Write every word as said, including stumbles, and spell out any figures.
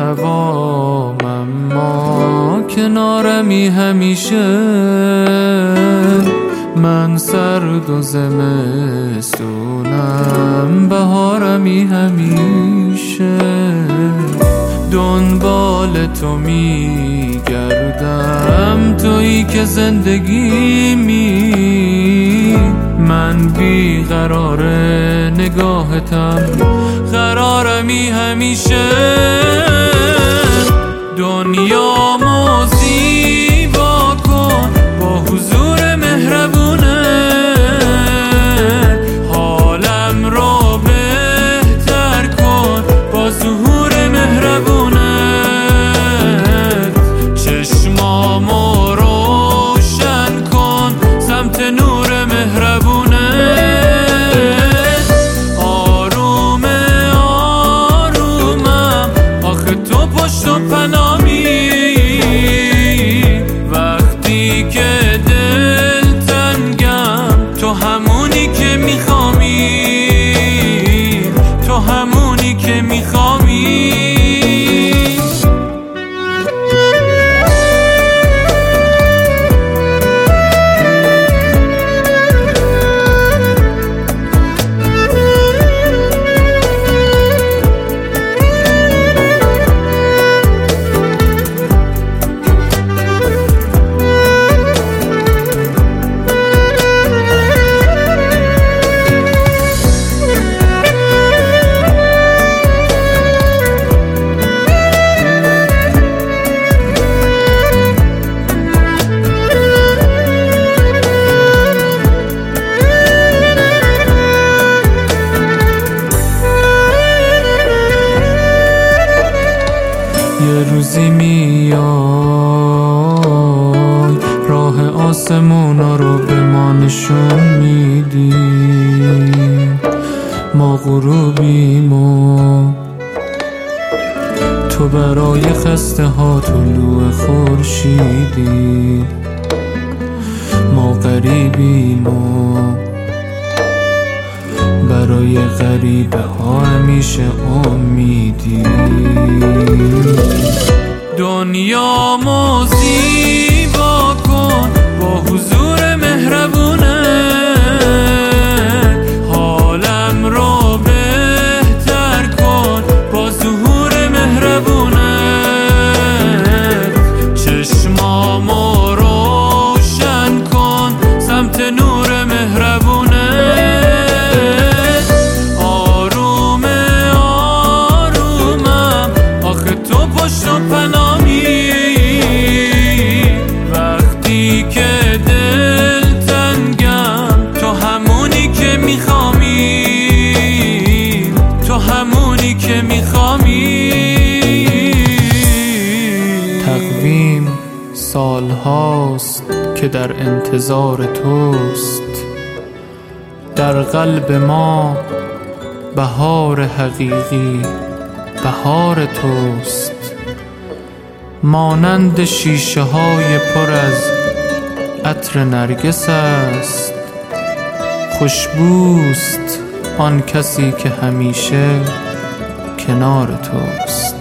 دوام، اما کنارمی همیشه. من سرد و زمستونم، بهارمی همیشه. دنبال تو میگردم، تویی که زندگیمی. من بیقرار نگاهتم، قرارمی همیشه. دنیامو زیبا کن با حضور مهربونه، حالم رو بهتر کن با ظهور مهربونه. چشمامو روشن کن سمت نور مهربونه. آروم آرومم، آخه تو پشت و پنامی. وقتی که دل تنگم، تو همونی که میخوامی، تو همونی که میخوامی. یه روزی میای، راه آسمونا رو به ما نشون میدی. ما غروبیم و تو برای خسته ها طلوع خورشیدی. ما غریبیم و برای غریبه ها همیشه امیدی. دنیامو زیبا کن با حضور مهربونه، حالم رو بهتر کن با ظهور مهربونه. چشمامو روشن کن سمت نور مهربونه. پشت و پنامی، وقتی که دل تنگم، تو همونی که میخوامی، تو همونی که میخوامی. تقویم سال هاست که در انتظار توست. در قلب ما بهار حقیقی بهار توست. مانند شیشه های پر از عطر نرگس است. خوشبوست آن کسی که همیشه کنار توست.